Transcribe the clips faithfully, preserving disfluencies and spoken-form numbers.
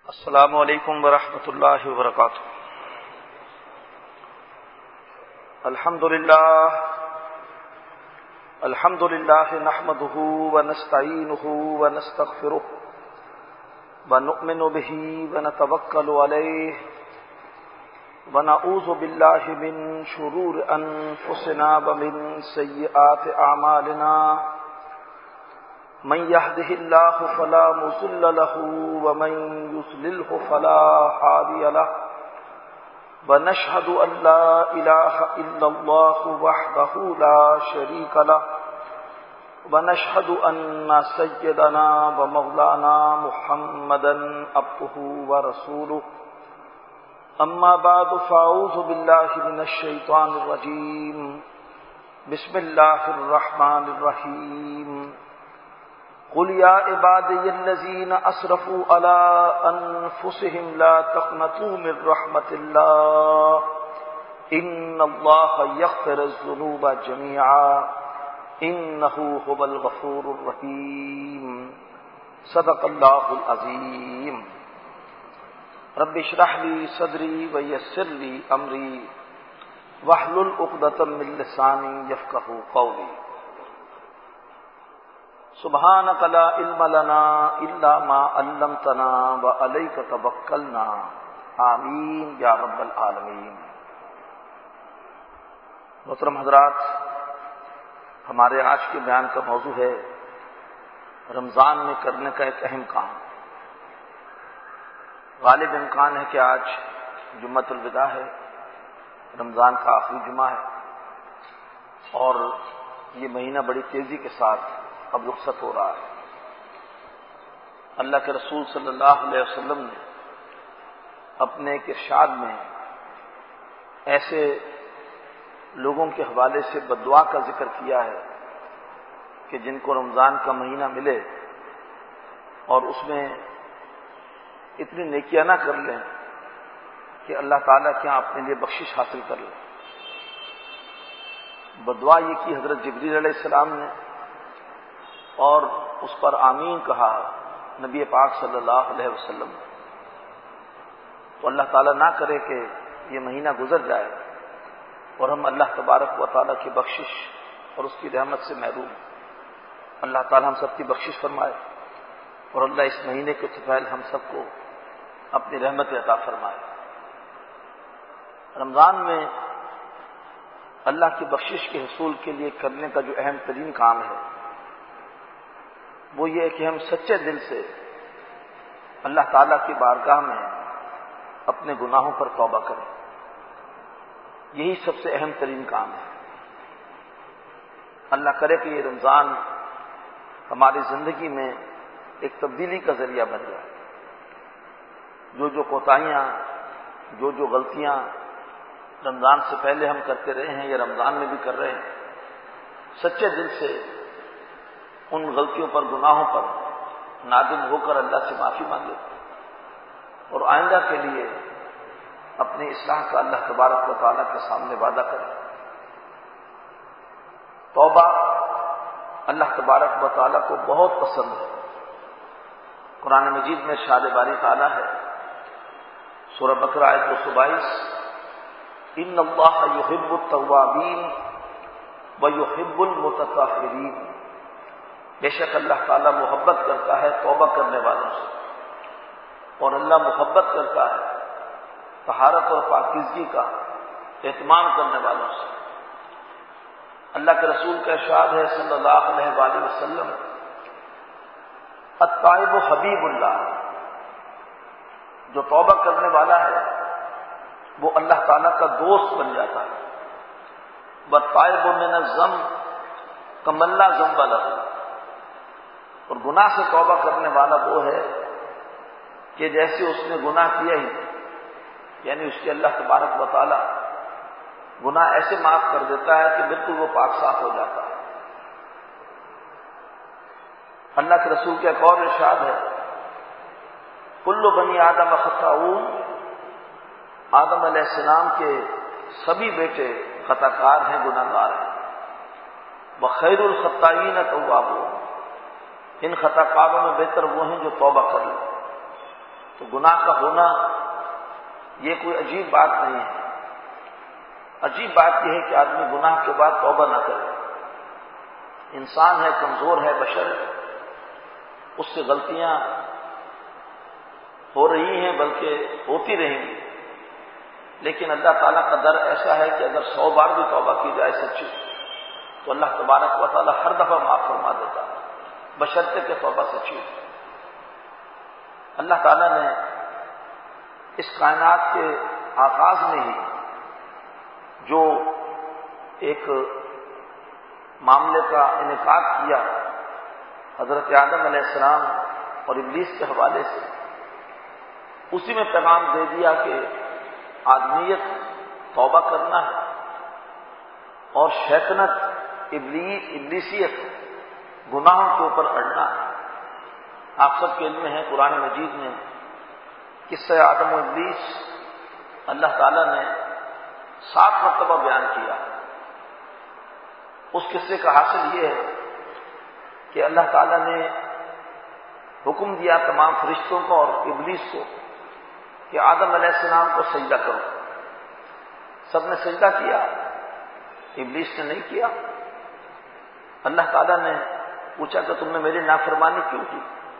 السلام علیکم ورحمۃ اللہ وبرکاتہ. الحمد للہ الحمد للہ نحمده ونستعینه ونستغفره ونؤمن به ونتوکل علیہ ونعوذ باللہ من شرور انفسنا ومن سیئات اعمالنا. من يهده الله فلا مضل له ومن يضلل فلا هادي له. ونشهد أن لا إله إلا الله وحده لا شريك له. ونشهد أن سيدنا ومولانا محمدا عبده ورسوله. أما بعد فأعوذ بالله من الشيطان الرجيم. بسم الله الرحمن الرحيم. قل يا عبادي الذين أسرفوا على أنفسهم لا تقنطوا من رحمة الله إن الله يغفر الذنوب جميعا إنه هو الغفور الرحيم. صدق الله العظيم. رب اشرح لي صدري ويسر لي أمري واحلل عقدة من لساني يفقهوا قولي. سبحانك لا علم لنا الا ما علمتنا وعليك توكلنا آمین یا رب العالمین. محترم حضرات، ہمارے آج کے بیان کا موضوع ہے رمضان میں کرنے کا ایک اہم کام. غالب امکان ہے کہ آج جمعۃ الوداع ہے، رمضان کا آخری جمعہ ہے، اور یہ مہینہ بڑی تیزی کے ساتھ اب رخصت ہو رہا ہے. اللہ کے رسول صلی اللہ علیہ وسلم نے اپنے ایک ارشاد میں ایسے لوگوں کے حوالے سے بددعا کا ذکر کیا ہے کہ جن کو رمضان کا مہینہ ملے اور اس میں اتنی نیکیاں نہ کر لیں کہ اللہ تعالیٰ کے یہاں اپنے لیے بخشش حاصل کر لیں. بددعا یہ کی حضرت جبریل علیہ السلام نے، اور اس پر آمین کہا نبی پاک صلی اللہ علیہ وسلم. تو اللہ تعالیٰ نہ کرے کہ یہ مہینہ گزر جائے اور ہم اللہ تبارک و تعالیٰ کی بخشش اور اس کی رحمت سے محروم. اللہ تعالیٰ ہم سب کی بخشش فرمائے اور اللہ اس مہینے کے طفیل ہم سب کو اپنی رحمت عطا فرمائے. رمضان میں اللہ کی بخشش کے حصول کے لیے کرنے کا جو اہم ترین کام ہے وہ یہ ہے کہ ہم سچے دل سے اللہ تعالیٰ کی بارگاہ میں اپنے گناہوں پر توبہ کریں. یہی سب سے اہم ترین کام ہے. اللہ کرے کہ یہ رمضان ہماری زندگی میں ایک تبدیلی کا ذریعہ بن جائے. جو جو کوتاہیاں، جو جو غلطیاں رمضان سے پہلے ہم کرتے رہے ہیں یا رمضان میں بھی کر رہے ہیں، سچے دل سے ان غلطیوں پر، گناہوں پر نادم ہو کر اللہ سے معافی مانگے اور آئندہ کے لیے اپنی اصلاح کا اللہ تبارک و تعالیٰ کے سامنے وعدہ کرے. توبہ اللہ تبارک و تعالیٰ کو بہت پسند ہے. قرآن مجید میں ارشاد باری تعالیٰ ہے، سورہ بقرہ آیت دو سو بائیس، ان اللہ یحب التوابین ویحب المتطہرین. بے شک اللہ تعالیٰ محبت کرتا ہے توبہ کرنے والوں سے، اور اللہ محبت کرتا ہے طہارت اور پاکیزگی کا اہتمام کرنے والوں سے. اللہ کے رسول کا ارشاد ہے صلی اللہ علیہ وآلہ وسلم، التائب حبیب اللہ. جو توبہ کرنے والا ہے وہ اللہ تعالیٰ کا دوست بن جاتا ہے. والتائب من الذنب کمن لا ذنب لہ. اور گناہ سے توبہ کرنے والا وہ ہے کہ جیسے اس نے گناہ کیا ہی، یعنی اس کے اللہ تبارک و تعالیٰ گناہ ایسے معاف کر دیتا ہے کہ بالکل وہ پاک صاف ہو جاتا ہے. اللہ کے رسول کا ایک اور ارشاد ہے، کل بنی آدم خطاؤون. آدم علیہ السلام کے سبھی بیٹے خطا کار ہیں، گناہ گار ہیں. وخیر الخطائین توابون. ان خطا کاروں میں بہتر وہ ہیں جو توبہ کر لیں. تو گناہ کا ہونا یہ کوئی عجیب بات نہیں ہے. عجیب بات یہ ہے کہ آدمی گناہ کے بعد توبہ نہ کرے. انسان ہے، کمزور ہے، بشر ہے، اس سے غلطیاں ہو رہی ہیں بلکہ ہوتی رہیں گی. لیکن اللہ تعالیٰ کا در ایسا ہے کہ اگر سو بار بھی توبہ کی جائے سچی تو اللہ تبارک و تعالیٰ ہر دفعہ معاف فرما دیتا ہے، بشرطے کہ توبہ سچی. اللہ تعالیٰ نے اس کائنات کے آغاز میں ہی جو ایک معاملے کا انعقاد کیا حضرت آدم علیہ السلام اور ابلیس کے حوالے سے، اسی میں پیغام دے دیا کہ آدمیت توبہ کرنا ہے اور شیطنت ابلیس ابلیسیت گناہوں کے اوپر اڑنا ہے. آپ سب کے علم میں ہے قرآن مجید میں قصہ آدم و ابلیس اللہ تعالیٰ نے سات مرتبہ بیان کیا. اس قصے کا حاصل یہ ہے کہ اللہ تعالیٰ نے حکم دیا تمام فرشتوں کو اور ابلیس کو کہ آدم علیہ السلام کو سجدہ کرو. سب نے سجدہ کیا، ابلیس نے نہیں کیا. اللہ تعالیٰ نے پوچھا کہ تم نے میری نافرمانی کیوں کی؟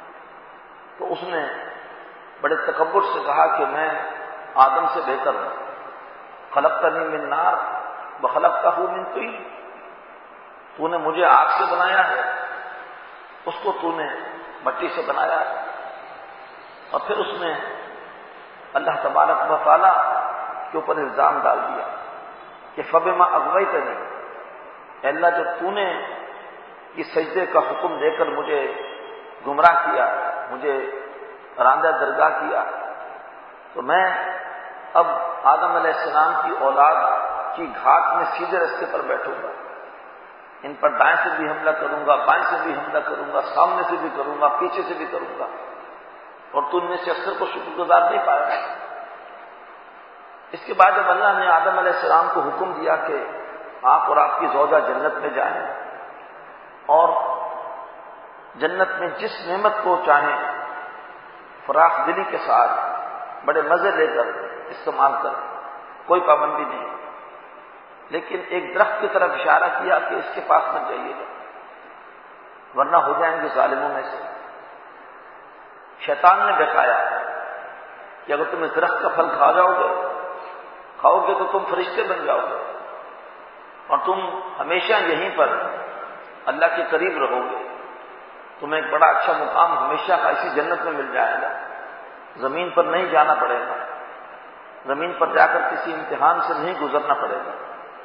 تو اس نے بڑے تکبر سے کہا کہ میں آدم سے بہتر ہوں. خلقتنی من نار وخلقتہ من طین، تو نے مجھے آگ سے بنایا ہے، اس کو تو نے مٹی سے بنایا ہے. اور پھر اس نے اللہ تبارک و تعالیٰ کے اوپر الزام ڈال دیا کہ فبما اغویتنی، اے اللہ جو تو نے اس سجدے کا حکم دے کر مجھے گمراہ کیا، مجھے راندہ درگاہ کیا، تو میں اب آدم علیہ السلام کی اولاد کی گھاٹ میں سیدھے رستے پر بیٹھوں گا. ان پر دائیں سے بھی حملہ کروں گا، بائیں سے بھی حملہ کروں گا، سامنے سے بھی کروں گا، پیچھے سے بھی کروں گا، اور تو ان میں سے اکثر کو شکر گزار نہیں پائے گا. اس کے بعد جب اللہ نے آدم علیہ السلام کو حکم دیا کہ آپ اور آپ کی زوجہ جنت میں جائیں اور جنت میں جس نعمت کو چاہیں فراخ دلی کے ساتھ بڑے مزے لے کر استعمال کریں، کوئی پابندی نہیں، لیکن ایک درخت کی طرف اشارہ کیا کہ اس کے پاس مت جائیے گا ورنہ ہو جائیں گے ظالموں میں سے. شیطان نے بہکایا کہ اگر تم اس درخت کا پھل کھا جاؤ گے کھاؤ گے تو تم فرشتے بن جاؤ گے اور تم ہمیشہ یہیں پر اللہ کے قریب رہو گے. تمہیں ایک بڑا اچھا مقام ہمیشہ کا اسی جنت میں مل جائے گا، زمین پر نہیں جانا پڑے گا، زمین پر جا کر کسی امتحان سے نہیں گزرنا پڑے گا.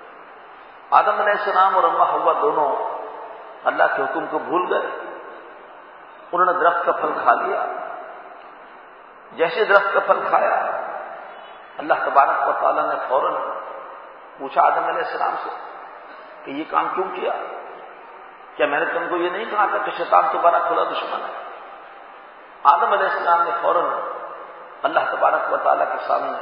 آدم علیہ السلام اور اماں حوا دونوں اللہ کے حکم کو بھول گئے. انہوں نے درخت کا پھل کھا لیا. جیسے درخت کا پھل کھایا اللہ تبارک و تعالیٰ نے فوراً پوچھا آدم علیہ السلام سے کہ یہ کام کیوں کیا؟ کیا میں نے تم کو یہ نہیں کہا تھا کہ شیطان تمہارا کھلا دشمن ہے؟ آدم علیہ السلام نے فوراً اللہ تبارک و تعالیٰ کے سامنے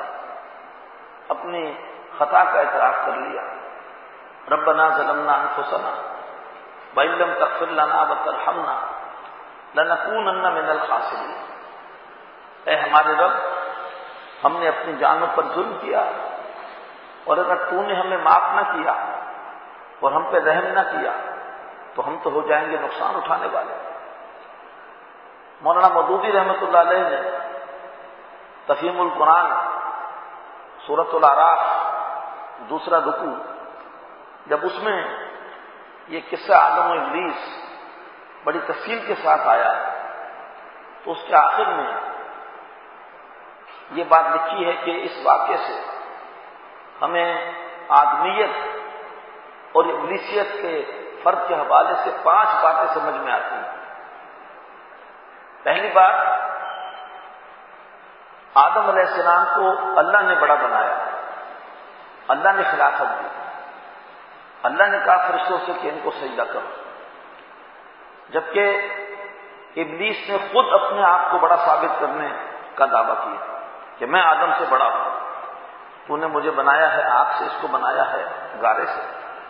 اپنی خطا کا اعتراف کر لیا. ربنا ظلمنا انفسنا وان لم تغفر لنا وترحمنا لنکونن من الخاسرین. اے ہمارے رب، ہم نے اپنی جانوں پر ظلم کیا اور اگر تو نے ہمیں معاف نہ کیا اور ہم پہ رحم نہ کیا تو ہم تو ہو جائیں گے نقصان اٹھانے والے. مولانا مودودی رحمۃ اللہ علیہ نے تفہیم القرآن سورۃ الاعراف دوسرا رکوع جب اس میں یہ قصہ آدم و ابلیس بڑی تفصیل کے ساتھ آیا تو اس کے آخر میں یہ بات لکھی ہے کہ اس واقعے سے ہمیں آدمیت اور ابلیسیت کے فرق کے حوالے سے پانچ باتیں سمجھ میں آتی ہیں. پہلی بات، آدم علیہ السلام کو اللہ نے بڑا بنایا، اللہ نے خلافت دی، اللہ نے کہا فرشتوں سے کہ ان کو سجدہ کرو، جبکہ ابلیس نے خود اپنے آپ کو بڑا ثابت کرنے کا دعویٰ کیا کہ میں آدم سے بڑا ہوں، تو نے مجھے بنایا ہے آگ سے، اس کو بنایا ہے گارے سے.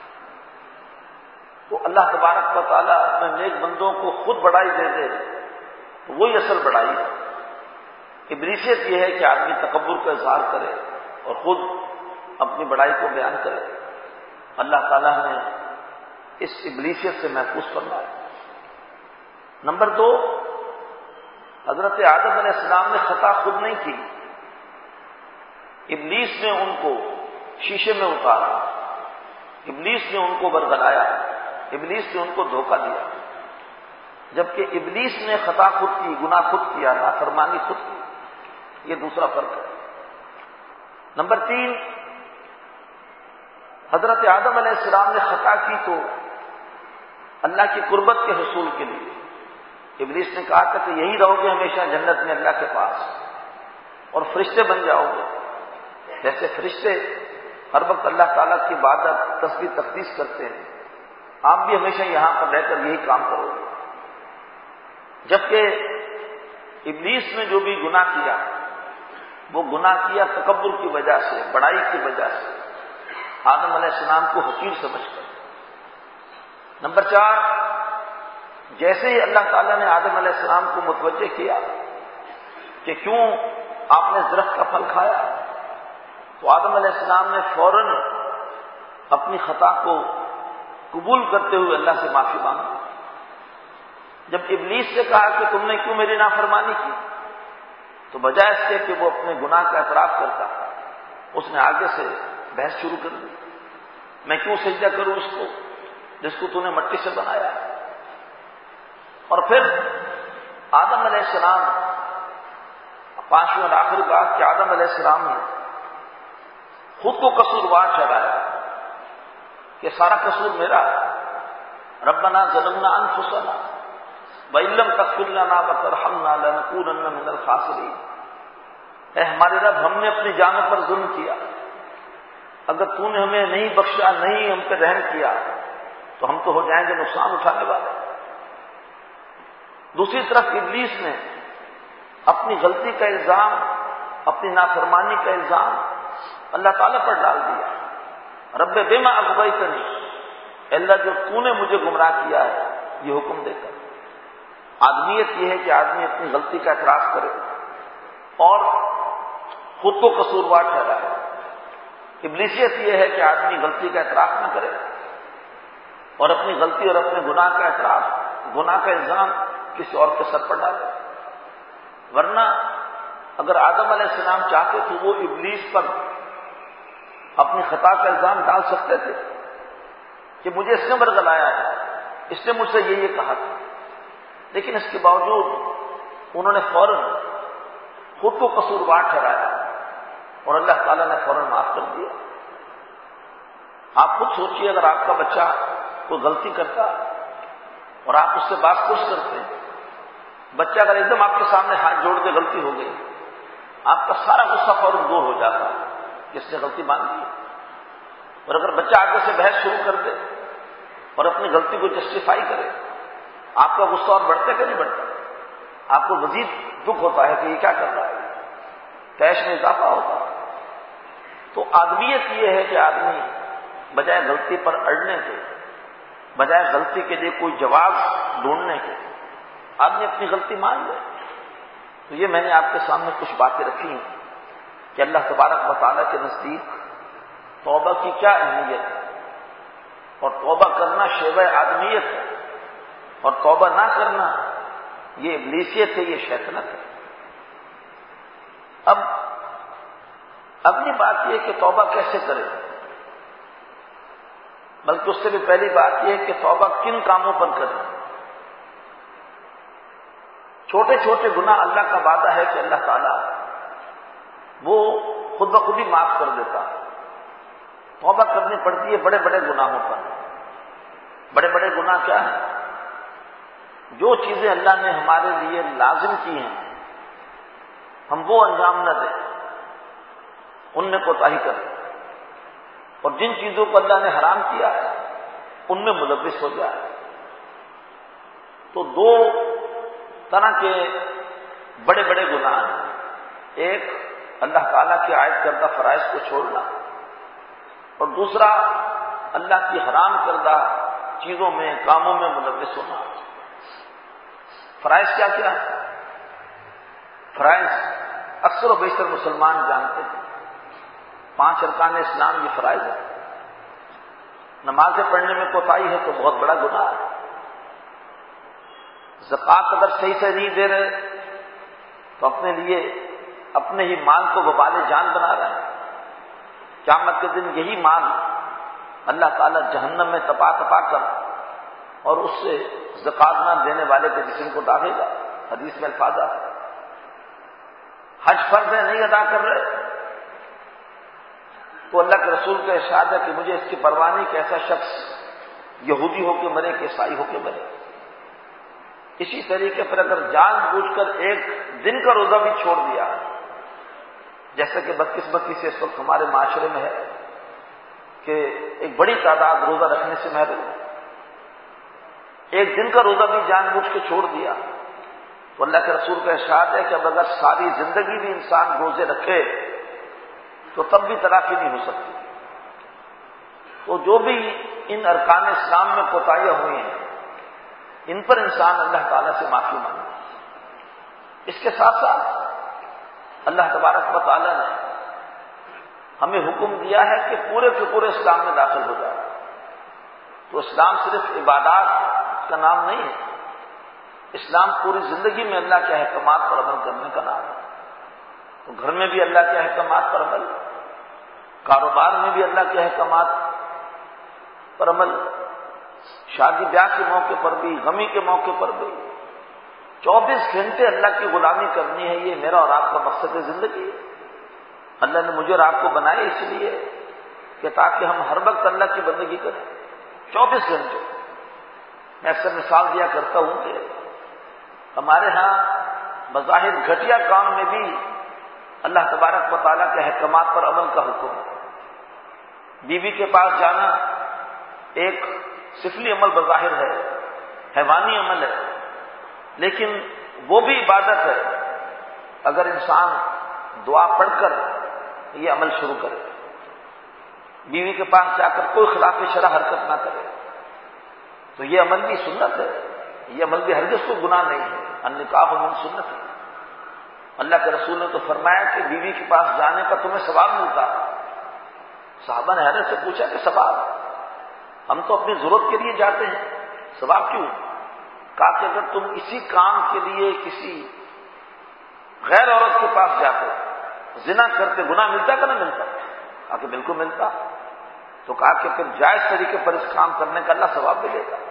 تو اللہ تبارک و تعالیٰ اپنے نیک بندوں کو خود بڑائی دے دے تو وہی اصل بڑائی ہے. ابلیسیت یہ ہے کہ آدمی تکبر کا اظہار کرے اور خود اپنی بڑائی کو بیان کرے. اللہ تعالیٰ نے اس ابلیسیت سے محفوظ کرنا ہے. نمبر دو، حضرت آدم علیہ السلام نے خطا خود نہیں کی، ابلیس نے ان کو شیشے میں اتارا، ابلیس نے ان کو برگلایا، ابلیس نے ان کو دھوکہ دیا. جبکہ ابلیس نے خطا خود کی، گناہ خود کیا، نافرمانی خود کی. یہ دوسرا فرق ہے. نمبر تین، حضرت آدم علیہ السلام نے خطا کی تو اللہ کی قربت کے حصول کے لیے. ابلیس نے کہا تھا کہ یہی رہو گے ہمیشہ جنت میں اللہ کے پاس اور فرشتے بن جاؤ گے. جیسے فرشتے ہر وقت اللہ تعالیٰ کی عبادت، تسبیح، تقدیس کرتے ہیں، آپ بھی ہمیشہ یہاں پر رہ کر یہی کام کرو گے. جبکہ ابلیس نے جو بھی گناہ کیا وہ گناہ کیا تکبر کی وجہ سے، بڑائی کی وجہ سے، آدم علیہ السلام کو حقیر سمجھ کر. نمبر چار، جیسے ہی اللہ تعالیٰ نے آدم علیہ السلام کو متوجہ کیا کہ کیوں آپ نے درخت کا پھل کھایا، تو آدم علیہ السلام نے فوراً اپنی خطا کو قبول کرتے ہوئے اللہ سے معافی مانگی. جب ابلیس سے کہا کہ تم نے کیوں میری نافرمانی کی، تو بجائے اس کے کہ وہ اپنے گناہ کا اعتراف کرتا، اس نے آگے سے بحث شروع کر دی. میں کیوں سجدہ کروں اس کو جس کو تو نے مٹی سے بنایا. اور پھر آدم علیہ السلام، پانچویں اور آخری بات کہ آدم علیہ السلام نے خود کو قصوروار ٹھہرایا کہ سارا قصور میرا. ربنا ظلمنا انفسنا وَإِن لَّمْ تَغْفِرْ لَنَا وَتَرْحَمْنَا لَنَكُونَنَّ مِنَ الْخَاسِرِينَ. اے ہمارے رب، ہم نے اپنی جانوں پر ظلم کیا، اگر تو نے ہمیں نہیں بخشا، نہیں ہم پہ رحم کیا تو ہم تو ہو جائیں گے نقصان اٹھانے والے. دوسری طرف ابلیس نے اپنی غلطی کا الزام، اپنی نافرمانی کا الزام اللہ تعالیٰ پر ڈال دیا. رب بما اغویتنی، اللہ جو تو نے مجھے گمراہ کیا ہے، یہ حکم دے کر. آدمیت یہ ہے کہ آدمی اپنی غلطی کا اعتراف کرے اور خود کو قصوروار ٹھہرائے. ابلیسیت یہ ہے کہ آدمی غلطی کا اعتراف نہ کرے اور اپنی غلطی اور اپنے گناہ کا اعتراف، گناہ کا الزام کسی اور کے سر پر ڈالے. ورنہ اگر آدم علیہ السلام چاہتے تو وہ ابلیس پر اپنی خطا کا الزام ڈال سکتے تھے کہ مجھے اس نے برگلایا ہے، اس نے مجھ سے یہ یہ کہا تھا. لیکن اس کے باوجود انہوں نے فوراً خود کو قصوروار ٹھہرایا اور اللہ تعالیٰ نے فوراً معاف کر دیا. آپ خود سوچئے، اگر آپ کا بچہ کوئی غلطی کرتا اور آپ اس سے بات خوش کرتے ہیں، بچہ اگر ایک دم آپ کے سامنے ہاتھ جوڑ کے غلطی ہو گئی، آپ کا سارا غصہ فوراً دور ہو جاتا کس نے غلطی مان لی. اور اگر بچہ آگے سے بحث شروع کر دے اور اپنی غلطی کو جسٹیفائی کرے، آپ کا غصہ اور بڑھتا کہ نہیں بڑھتا؟ آپ کو مزید دکھ ہوتا ہے کہ یہ کیا کر رہا ہے، تیش میں اضافہ ہوتا. تو آدمیت یہ ہے کہ آدمی بجائے غلطی پر اڑنے کے، بجائے غلطی کے لیے کوئی جواب ڈھونڈنے کے، آدمی اپنی غلطی مان لے. تو یہ میں نے آپ کے سامنے کچھ باتیں رکھی ہیں کہ اللہ تبارک و تعالیٰ کے نزدیک توبہ کی کیا اہمیت ہے، اور توبہ کرنا شیوہ آدمیت ہے، اور توبہ نہ کرنا یہ ابلیسیت ہے، یہ شیطنت ہے. اب اگلی بات یہ کہ توبہ کیسے کرے، بلکہ اس سے بھی پہلی بات یہ ہے کہ توبہ کن کاموں پر کرے. چھوٹے چھوٹے گناہ اللہ کا وعدہ ہے کہ اللہ تعالیٰ وہ خود بخود ہی معاف کر دیتا. توبہ کرنی پڑتی ہے بڑے بڑے گناہوں پر. بڑے بڑے گناہ کیا ہیں؟ جو چیزیں اللہ نے ہمارے لیے لازم کی ہیں ہم وہ انجام نہ دیں، ان میں کوتاہی کریں، اور جن چیزوں کو اللہ نے حرام کیا ہے ان میں ملوث ہو جائے. تو دو طرح کے بڑے بڑے گناہ ہیں. ایک اللہ تعالیٰ کی عائد کردہ فرائض کو چھوڑنا، اور دوسرا اللہ کی حرام کردہ چیزوں میں، کاموں میں ملوث ہونا. فرائض کیا کیا ہے؟ فرائض اکثر و بیشتر مسلمان جانتے ہیں پانچ ارکان اسلام یہ فرائض ہے. نمازیں پڑھنے میں کوتاہی ہے تو بہت بڑا گناہ ہے. زکوٰۃ اگر صحیح سے نہیں دے رہے تو اپنے لیے اپنے ہی مال کو وبال جان بنا رہے ہیں. قیامت کے دن یہی مال اللہ تعالیٰ جہنم میں تپا تپا کر اور اس سے زکوٰۃ نہ دینے والے کے جسم کو داغے گا. حدیث میں الفاظ آتے ہیں. حج فرض ہے نہیں ادا کر رہے تو اللہ کے رسول کا ارشاد ہے کہ مجھے اس کی پرواہ نہیں کہ ایسا شخص یہودی ہو کے مرے کہ عیسائی ہو کے مرے. اسی طریقے پر اگر جان بوجھ کر ایک دن کا روزہ بھی چھوڑ دیا, جیسا کہ بدقسمتی سے اس وقت ہمارے معاشرے میں ہے کہ ایک بڑی تعداد روزہ رکھنے سے محروم ہے, ایک دن کا روزہ بھی جان بوجھ کے چھوڑ دیا تو اللہ کے رسول کا ارشاد ہے کہ اب اگر ساری زندگی بھی انسان روزے رکھے تو تب بھی تلافی نہیں ہو سکتی. تو جو بھی ان ارکان اسلام میں کوتاہیاں ہوئی ہیں ان پر انسان اللہ تعالیٰ سے معافی مانگے. اس کے ساتھ ساتھ اللہ تبارک و تعالیٰ نے ہمیں حکم دیا ہے کہ پورے کے پورے اسلام میں داخل ہو جائے. تو اسلام صرف عبادات کا نام نہیں ہے, اسلام پوری زندگی میں اللہ کے احکامات پر عمل کرنے کا نام ہے. تو گھر میں بھی اللہ کے احکامات پر عمل, کاروبار میں بھی اللہ کے احکامات پر عمل, شادی بیاہ کے موقع پر بھی, غمی کے موقع پر بھی چوبیس گھنٹے اللہ کی غلامی کرنی ہے. یہ میرا اور آپ کا مقصد زندگی ہے. اللہ نے مجھے اور آپ کو بنائے اس لیے کہ تاکہ ہم ہر وقت اللہ کی بندگی کریں چوبیس گھنٹے. میں اکثر مثال دیا کرتا ہوں کہ ہمارے ہاں بظاہر گھٹیا کام میں بھی اللہ تبارک و تعالیٰ کے احکامات پر عمل کا حکم ہے. بیوی کے پاس جانا ایک سفلی عمل بظاہر ہے, حیوانی عمل ہے, لیکن وہ بھی عبادت ہے اگر انسان دعا پڑھ کر یہ عمل شروع کرے. بیوی کے پاس جا کر کوئی خلاف شرع حرکت نہ کرے تو یہ عمل بھی سنت ہے, یہ عمل بھی ہرگز کوئی گناہ نہیں ہے. النکاح من سنت ہے. اللہ کے رسول نے تو فرمایا کہ بیوی کے پاس جانے کا تمہیں ثواب ملتا ہے. صحابہ نے حضرت سے پوچھا کہ ثواب, ہم تو اپنی ضرورت کے لیے جاتے ہیں, ثواب کیوں؟ کہا کہ اگر تم اسی کام کے لیے کسی غیر عورت کے پاس جاتے, زنا کرتے, گناہ ملتا کہ نہ ملتا؟ کہا کہ بالکل ملتا. تو کہا کہ پھر جائز طریقے پر اس کام کرنے کا اللہ ثواب ملے گا.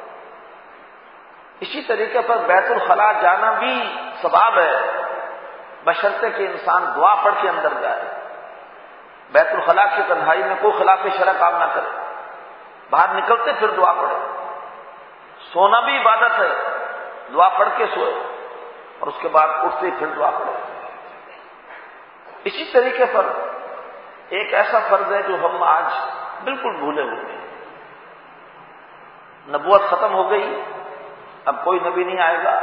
اسی طریقے پر بیت الخلاء جانا بھی ثواب ہے بشرطے کہ انسان دعا پڑھ کے اندر جائے. بیت الخلاء کی تنہائی میں کوئی خلاف شرع کام نہ کرے, باہر نکلتے پھر دعا پڑھے. سونا بھی عبادت ہے, دعا پڑھ کے سوئے اور اس کے بعد اٹھتے پھر دعا پڑھے. اسی طریقے پر ایک ایسا فرض ہے جو ہم آج بالکل بھولے ہوئے ہیں. نبوت ختم ہو گئی, اب کوئی نبی نہیں آئے گا.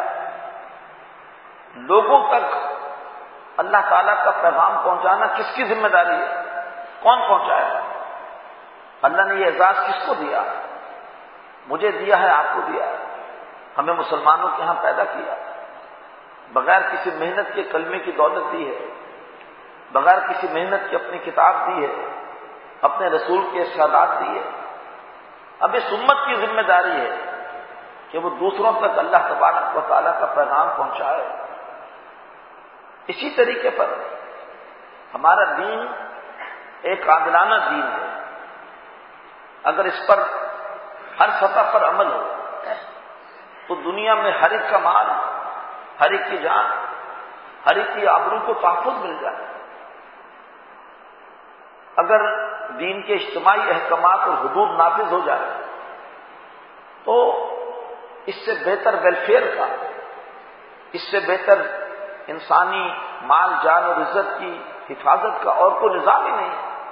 لوگوں تک اللہ تعالیٰ کا پیغام پہنچانا کس کی ذمہ داری ہے؟ کون پہنچائے گا؟ اللہ نے یہ اعزاز کس کو دیا؟ مجھے دیا ہے, آپ کو دیا ہے. ہمیں مسلمانوں کے ہاں پیدا کیا, بغیر کسی محنت کے کلمے کی دولت دی ہے, بغیر کسی محنت کی اپنی کتاب دی ہے, اپنے رسول کے ارشادات دی ہے. اب اس امت کی ذمہ داری ہے کہ وہ دوسروں تک اللہ تبارک و تعالیٰ کا پیغام پہنچائے. اسی طریقے پر ہمارا دین ایک عادلانہ دین ہے. اگر اس پر ہر سطح پر عمل ہو تو دنیا میں ہر ایک کا مال, ہر ایک کی جان, ہر ایک کی آبرو کو تحفظ مل جائے. اگر دین کے اجتماعی احکامات اور حدود نافذ ہو جائے تو اس سے بہتر ویلفیئر کا, اس سے بہتر انسانی مال جان اور عزت کی حفاظت کا اور کوئی نظام ہی نہیں.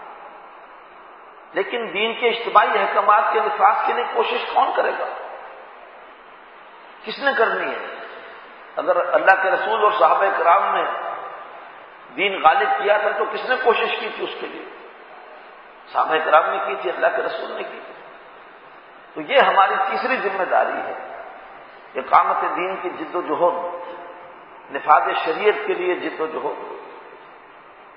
لیکن دین کے اجتماعی احکامات کے نفاذ کے لیے کوشش کون کرے گا؟ کس نے کرنی ہے؟ اگر اللہ کے رسول اور صحابہ کرام نے دین غالب کیا تھا تو کس نے کوشش کی تھی اس کے لیے؟ صحابہ کرام نے کی تھی, اللہ کے رسول نے کی تھی. تو یہ ہماری تیسری ذمہ داری ہے, اقامت دین کی جد و جہد, نفاذ شریعت کے لیے جد و جہد.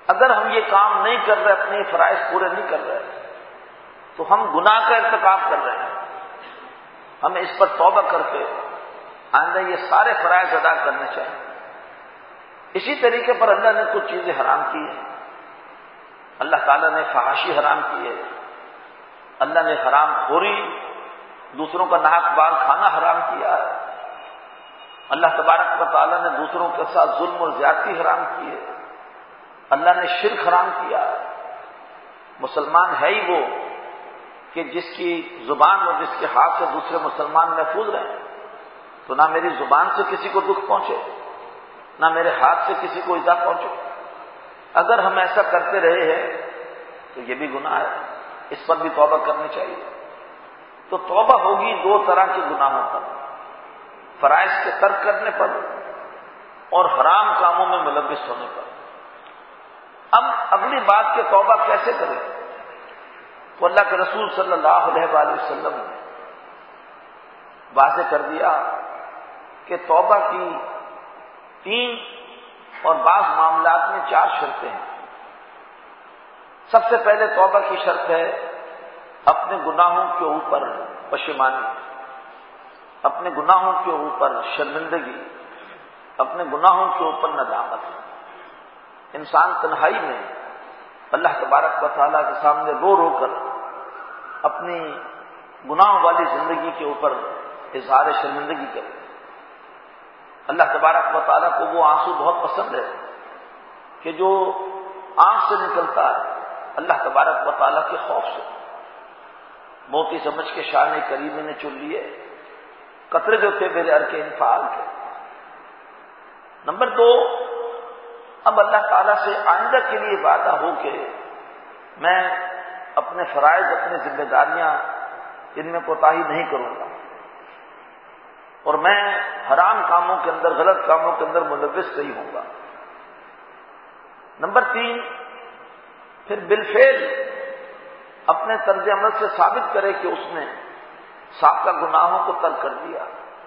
اگر ہم یہ کام نہیں کر رہے، اپنے فرائض پورے نہیں کر رہے، تو ہم گناہ کا ارتکاب کر رہے ہیں. ہمیں اس پر توبہ کر کے آئندہ یہ سارے فرائض ادا کرنے چاہیے. اسی طریقے پر اللہ نے کچھ چیزیں حرام کی ہیں. اللہ تعالیٰ نے فحاشی حرام کی ہے، اللہ نے حرام خوری، دوسروں کا ناحق مال کھانا حرام کیا ہے. اللہ تبارک و تعالیٰ نے دوسروں کے ساتھ ظلم اور زیادتی حرام کی ہے. اللہ نے شرک حرام کیا ہے. مسلمان ہے ہی وہ کہ جس کی زبان اور جس کے ہاتھ سے دوسرے مسلمان محفوظ رہیں. تو نہ میری زبان سے کسی کو دکھ پہنچے، نہ میرے ہاتھ سے کسی کو ایذا پہنچے. اگر ہم ایسا کرتے رہے ہیں تو یہ بھی گناہ ہے، اس پر بھی توبہ کرنی چاہیے. تو توبہ ہوگی دو طرح کے گناہوں پر، فرائض کے ترک کرنے پر اور حرام کاموں میں ملوث ہونے پر. اب اگلی بات کہ توبہ کیسے کریں، تو اللہ کے رسول صلی اللہ علیہ وآلہ وسلم نے واضح کر دیا کہ توبہ کی تین اور بعض معاملات میں چار شرطیں ہیں. سب سے پہلے توبہ کی شرط ہے اپنے گناہوں کے اوپر پشیمانی، اپنے گناہوں کے اوپر شرمندگی، اپنے گناہوں کے اوپر ندامت. انسان تنہائی میں اللہ تبارک و تعالیٰ کے سامنے رو رو کر اپنی گناہوں والی زندگی کے اوپر اظہار شرمندگی کرے. اللہ تبارک و تعالیٰ کو وہ آنسو بہت پسند ہے کہ جو آنکھ سے نکلتا ہے اللہ تبارک و تعالیٰ کے خوف سے. موتی سمجھ کے شان کریمی نے چن لیے قطرے جو تھے میرے ارکے انفعال کے. نمبر دو، اب اللہ تعالیٰ سے آئندہ کے لیے وعدہ ہو کہ میں اپنے فرائض، اپنی ذمہ داریاں ان میں کوتاہی نہیں کروں گا اور میں حرام کاموں کے اندر، غلط کاموں کے اندر ملوث نہیں ہوں گا. نمبر تین، پھر بالفعل اپنے طرز عمل سے ثابت کرے کہ اس نے سابقہ گناہوں کو ترک کر دیا.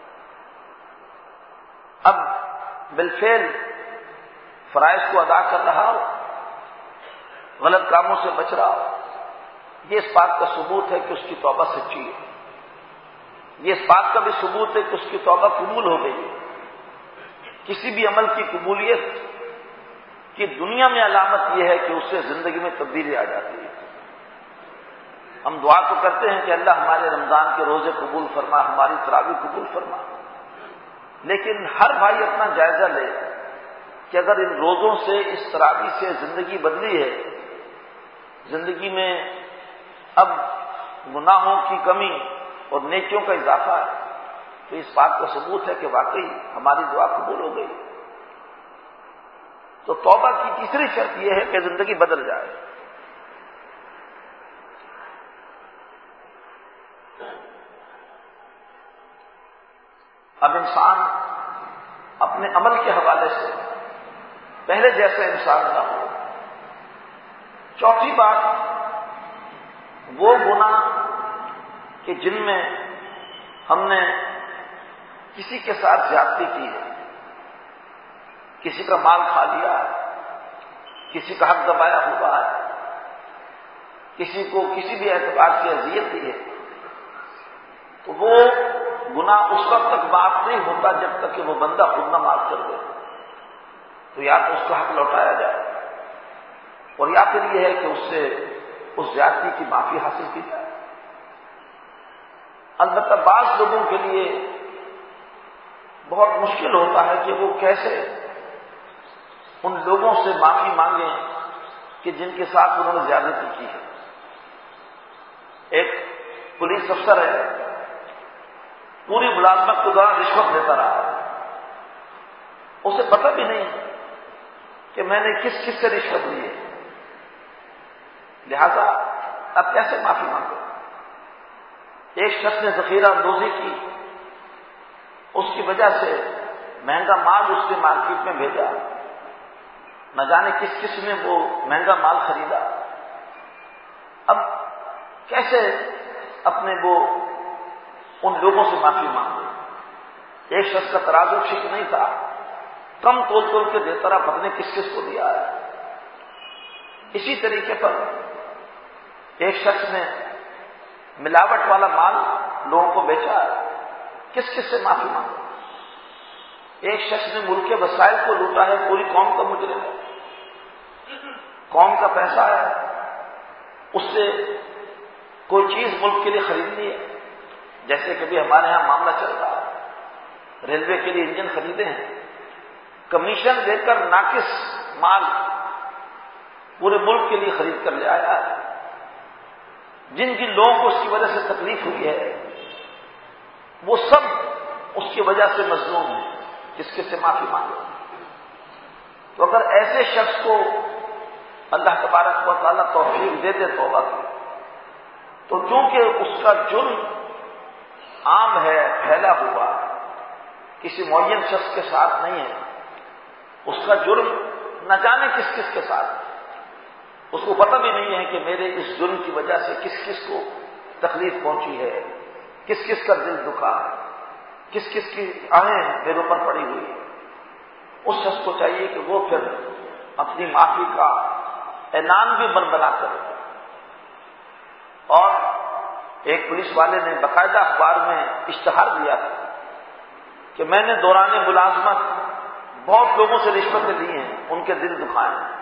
اب بالفعل فرائض کو ادا کر رہا ہو، غلط کاموں سے بچ رہا ہو. یہ اس بات کا ثبوت ہے کہ اس کی توبہ سچی ہے. یہ اس بات کا بھی ثبوت ہے کہ اس کی توبہ قبول ہو گئی. کسی بھی عمل کی قبولیت کی دنیا میں علامت یہ ہے کہ اس سے زندگی میں تبدیلی آ جاتی ہے. ہم دعا تو کرتے ہیں کہ اللہ ہمارے رمضان کے روزے قبول فرما، ہماری تراویح قبول فرما، لیکن ہر بھائی اپنا جائزہ لے کہ اگر ان روزوں سے، اس تراویح سے زندگی بدلی ہے، زندگی میں اب گناہوں کی کمی اور نیکیوں کا اضافہ ہے، تو اس بات کا ثبوت ہے کہ واقعی ہماری دعا قبول ہو گئی. تو توبہ کی تیسری شرط یہ ہے کہ زندگی بدل جائے. اب انسان اپنے عمل کے حوالے سے پہلے جیسا انسان نہ ہو. چوتھی بات، وہ گناہ کہ جن میں ہم نے کسی کے ساتھ زیادتی کی ہے، کسی کا مال کھا لیا ہے، کسی کا حق دبایا ہوا ہے، کسی کو کسی بھی اعتبار سے اذیت دی ہے، تو وہ گناہ اس وقت تک معاف نہیں ہوتا جب تک کہ وہ بندہ خود نہ معاف کر دے. تو یا تو اس کا حق لوٹایا جائے اور یا پھر یہ ہے کہ اس سے اس زیادتی کی معافی حاصل کی جائے. البتہ بعض لوگوں کے لیے بہت مشکل ہوتا ہے کہ وہ کیسے ان لوگوں سے معافی مانگیں کہ جن کے ساتھ انہوں نے زیادتی کی ہے. ایک پولیس افسر ہے، پوری ملازمت کے دوران رشوت لیتا رہا، اسے پتہ بھی نہیں کہ میں نے کس کس سے رشوت لی ہے، لہذا اب کیسے معافی مانگو. ایک شخص نے ذخیرہ اندوزی کی، اس کی وجہ سے مہنگا مال اس نے مارکیٹ میں بھیجا، نہ جانے کس کس نے وہ مہنگا مال خریدا. اب کیسے اپنے وہ ان لوگوں سے معافی مانگے. ایک شخص کا ترازو ٹھیک نہیں تھا، کم تول تول کے دیتا رہا، پتہ نہیں کس کس کو دیا ہے. اسی طریقے پر ایک شخص نے ملاوٹ والا مال لوگوں کو بیچا، کس کس سے معافی مانگے؟ ایک شخص نے ملک کے وسائل کو لوٹا ہے، پوری قوم کا مجرم ہے، قوم کا پیسہ ہے، اس سے کوئی چیز ملک کے لیے خریدنی ہے، جیسے کبھی ہمارے ہاں معاملہ چل رہا ہے، ریلوے کے لیے انجن خریدے ہیں، کمیشن دے کر ناقص مال پورے ملک کے لیے خرید کر لے آیا ہے، جن جن لوگوں کو اس کی وجہ سے تکلیف ہوئی ہے وہ سب اس کی وجہ سے مظلوم ہیں، کس کس سے معافی مانگے؟ تو اگر ایسے شخص کو اللہ تبارک و تعالیٰ توفیق دے دے توبہ کی، تو چونکہ اس کا جرم عام ہے، پھیلا ہوا، کسی معین شخص کے ساتھ نہیں ہے، اس کا جرم نہ جانے کس کس کے ساتھ، اس کو پتہ بھی نہیں ہے کہ میرے اس جرم کی وجہ سے کس کس کو تکلیف پہنچی ہے، کس کس کا دل دکھا، کس کس کی آہیں میرے اوپر پڑی ہوئی ہے، اس شخص کو چاہیے کہ وہ پھر اپنی معافی کا اعلان بھی بن بنا کرے۔ اور ایک پولیس والے نے باقاعدہ اخبار میں اشتہار دیا تھا کہ میں نے دوران ملازمت بہت لوگوں سے رشوتیں لی ہیں، ان کے دل دکھائے ہیں،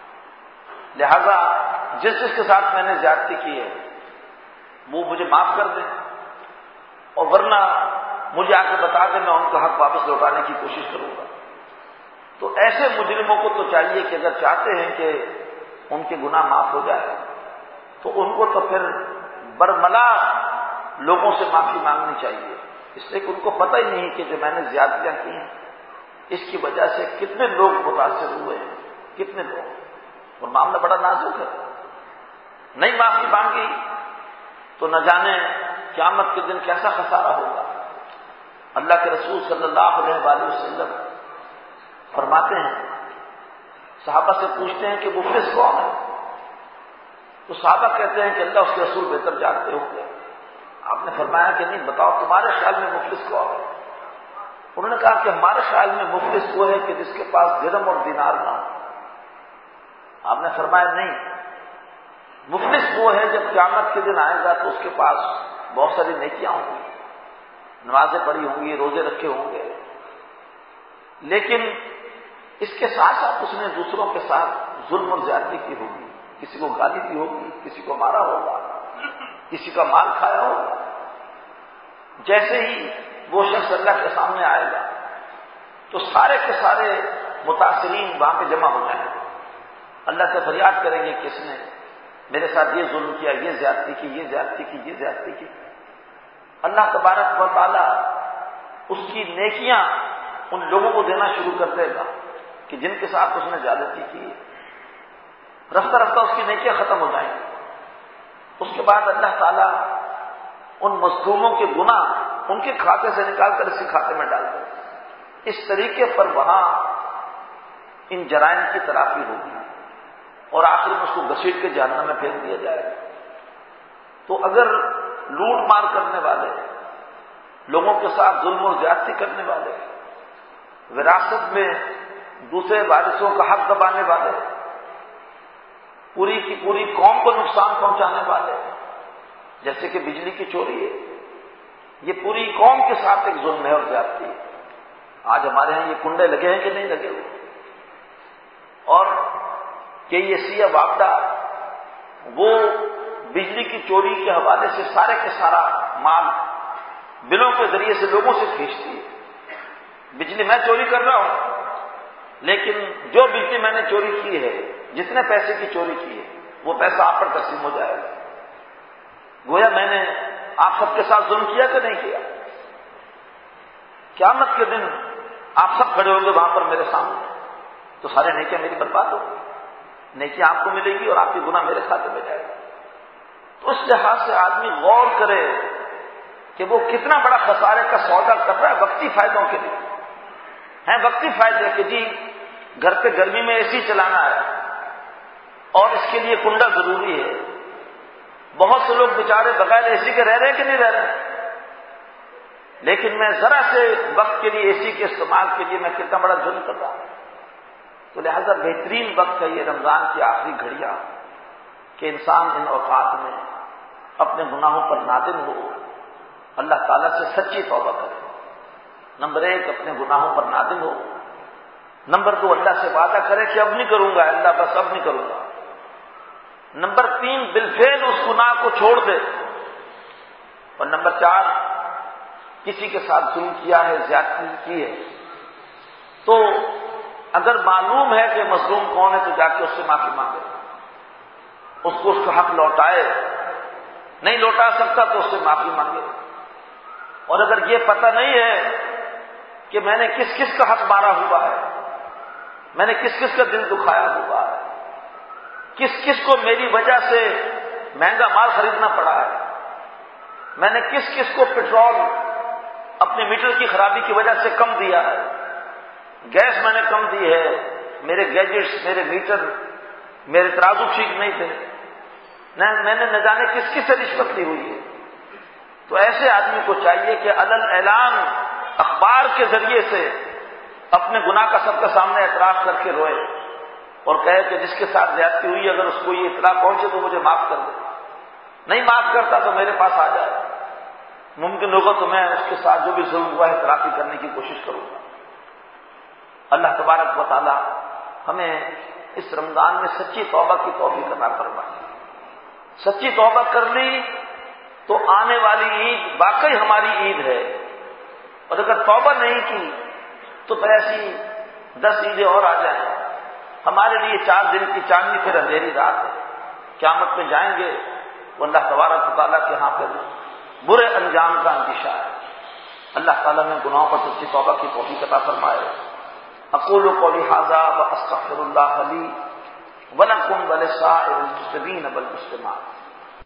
لہذا جس جس کے ساتھ میں نے زیادتی کی ہے وہ مجھے معاف کر دیں، اور ورنہ مجھے آ کے بتا دیں، میں ان کا حق واپس لوٹانے کی کوشش کروں گا۔ تو ایسے مجرموں کو تو چاہیے کہ اگر چاہتے ہیں کہ ان کے گناہ معاف ہو جائے تو ان کو تو پھر برملا لوگوں سے معافی مانگنی چاہیے، اس لیے کہ ان کو پتہ ہی نہیں کہ جو میں نے زیادتیاں کی ہیں اس کی وجہ سے کتنے لوگ متاثر ہوئے ہیں، کتنے لوگ، اور معاملہ بڑا نازک ہے۔ نہیں معافی مانگی تو نہ جانے قیامت کے دن کیسا خسارہ ہوگا۔ اللہ کے رسول صلی اللہ علیہ وآلہ وسلم فرماتے ہیں، صحابہ سے پوچھتے ہیں کہ مفلس کون ہے؟ تو صحابہ کہتے ہیں کہ اللہ اس کے رسول بہتر جانتے ہوں گے۔ آپ نے فرمایا کہ نہیں، بتاؤ تمہارے خیال میں مفلس کون ہے؟ انہوں نے کہا کہ ہمارے خیال میں مفلس وہ ہے کہ جس کے پاس درہم اور دینار نہ ہو۔ آپ نے فرمایا نہیں، مفلس وہ ہے جب قیامت کے دن آئے گا تو اس کے پاس بہت ساری نیکیاں ہوں گی، نمازیں پڑھی ہوں گی، روزے رکھے ہوں گے، لیکن اس کے ساتھ ساتھ اس نے دوسروں کے ساتھ ظلم اور زیادتی کی ہوگی، کسی کو گالی دی ہوگی، کسی کو مارا ہوگا، کسی کا مال کھایا ہوگا۔ جیسے ہی وہ شخص اللہ کے سامنے آئے گا تو سارے کے سارے متاثرین وہاں پہ جمع ہو جائیں گے، اللہ سے فریاد کریں گے کہ اس نے میرے ساتھ یہ ظلم کیا، یہ زیادتی کی، یہ زیادتی کی، یہ زیادتی کی۔ اللہ تبارک و تعالیٰ اس کی نیکیاں ان لوگوں کو دینا شروع کر دے گا کہ جن کے ساتھ اس نے زیادتی کی ہے، رفتہ رفتہ اس کی نیکیاں ختم ہو جائیں گی۔ اس کے بعد اللہ تعالیٰ ان مظلوموں کے گناہ ان کے کھاتے سے نکال کر اسی کھاتے میں ڈال دے گا۔ اس طریقے پر وہاں ان جرائم کی تلافی ہوگی اور آخر میں اس کو گھسیٹ کے جہنم میں پھینک دیا جائے گا۔ تو اگر لوٹ مار کرنے والے، لوگوں کے ساتھ ظلم و زیادتی کرنے والے، وراثت میں دوسرے وارثوں کا حق دبانے والے، پوری کی پوری قوم کو نقصان پہنچانے والے، جیسے کہ بجلی کی چوری ہے، یہ پوری قوم کے ساتھ ایک ظلم ہے اور زیادتی ہے۔ آج ہمارے ہاں یہ کنڈے لگے ہیں کہ نہیں لگے ہوئے، اور کہ یہ سیاہ واپڈا وہ بجلی کی چوری کے حوالے سے سارے کے سارا مال بلوں کے ذریعے سے لوگوں سے کھینچتی ہے۔ بجلی میں چوری کر رہا ہوں، لیکن جو بجلی میں نے چوری کی ہے، جتنے پیسے کی چوری کی ہے، وہ پیسہ آپ پر تقسیم ہو جائے گا۔ گویا میں نے آپ سب کے ساتھ ظلم کیا کہ نہیں کیا؟ قیامت کے دن آپ سب کھڑے ہوں گے وہاں پر میرے سامنے، تو سارے نیکیاں میری برباد ہوں گی، نیکیاں آپ کو ملے گی اور آپ کی گناہ میرے کھاتے میں جائے گا۔ تو اس لحاظ سے آدمی غور کرے کہ وہ کتنا بڑا خسارے کا سودا کر رہا ہے وقتی فائدوں کے لیے۔ ہیں وقتی فائدے کہ جی گھر پہ گرمی میں اے سی چلانا ہے اور اس کے لیے کنڈا ضروری ہے۔ بہت سے لوگ بیچارے بغیر اے سی کے رہ رہے ہیں کہ نہیں رہ رہے، لیکن میں ذرا سے وقت کے لیے اے سی کے استعمال کے لیے میں کتنا بڑا ظلم کر رہا ہوں۔ تو لہذا بہترین وقت ہے یہ رمضان کی آخری گھڑیاں کہ انسان ان اوقات میں اپنے گناہوں پر نادم ہو، اللہ تعالیٰ سے سچی توبہ کرے۔ نمبر ایک اپنے گناہوں پر نادم ہو، نمبر دو اللہ سے وعدہ کرے کہ اب نہیں کروں گا اللہ، بس اب نہیں کروں گا۔ نمبر تین بالفعل اس گناہ کو چھوڑ دے، اور نمبر چار کسی کے ساتھ ظلم کیا ہے، زیادتی کی ہے، تو اگر معلوم ہے کہ مظلوم کون ہے تو جا کے اس سے معافی مانگے، اس کو اس کا حق لوٹائے، نہیں لوٹا سکتا تو اس سے معافی مانگے۔ اور اگر یہ پتہ نہیں ہے کہ میں نے کس کس کا حق مارا ہوا ہے، میں نے کس کس کا دل دکھایا ہوا ہے، کس کس کو میری وجہ سے مہنگا مال خریدنا پڑا ہے، میں نے کس کس کو پیٹرول اپنے میٹر کی خرابی کی وجہ سے کم دیا ہے، گیس میں نے کم دی ہے، میرے گیجٹس، میرے میٹر، میرے ترازو ٹھیک نہیں تھے، میں نے نہ جانے کس کس سے رشوت لی ہوئی ہے، تو ایسے آدمی کو چاہیے کہ علل اعلان اخبار کے ذریعے سے اپنے گناہ کا سب کے سامنے اعتراف کر کے روئے اور کہے کہ جس کے ساتھ زیادتی ہوئی اگر اس کو یہ اطلاع پہنچے تو مجھے معاف کر دے، نہیں معاف کرتا تو میرے پاس آ جائے، ممکن ہوگا تو میں اس کے ساتھ جو بھی ظلم ہوا ہے تلافی کرنے کی کوشش کروں گا۔ اللہ تبارک و تعالی ہمیں اس رمضان میں سچی توبہ کی توفیق عطا فرمائے۔ سچی توبہ کر لی تو آنے والی عید واقعی ہماری عید ہے، اور اگر توبہ نہیں کی تو پھر ایسی دس عیدیں اور آ جائیں، ہمارے لیے چار دن کی چاندنی پھر اندھیری رات ہے، قیامت میں جائیں گے وہ اللہ تبارک و تعالیٰ کے ہاں پھر برے انجام کا اندیشہ ہے۔ اللہ تعالیٰ نے گناہوں پر سچی توبہ کی توفیق عطا فرمائے۔ اقول قولی ھذا واستغفر اللہ لی ولکم ولسائر المسلمین والمسلمات۔